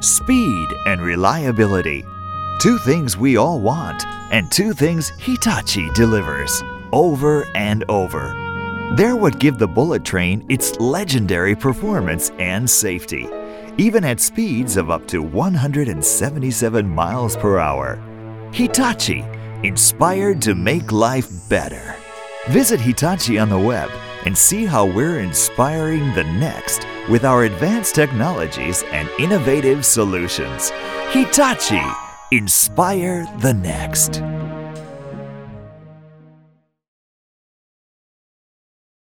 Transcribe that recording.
speed and reliability. Two things we all want, and two things Hitachi delivers, over and over. They're what give the bullet train its legendary performance and safety, even at speeds of up to 177 miles per hour. Hitachi, inspired to make life better. Visit Hitachi on the web and see how we're inspiring the next with our advanced technologies and innovative solutions. Hitachi, inspire the next.